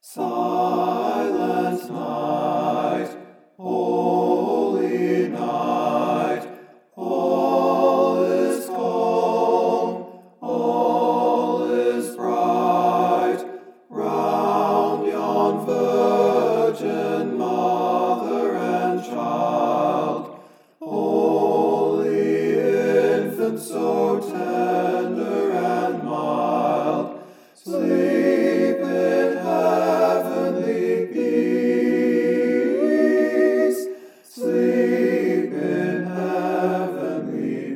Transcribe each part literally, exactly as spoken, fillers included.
Silent night, holy night, all is calm, all is bright, round yon Virgin Mother and Child, holy infant so tender and mild, sleep in heavenly peace, sleep in heavenly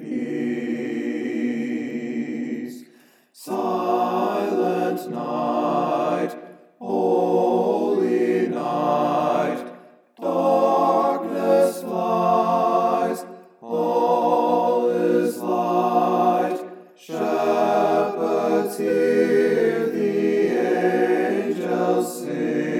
peace. Silent night, holy night, darkness flies, all is light, shepherds hear the angels sing.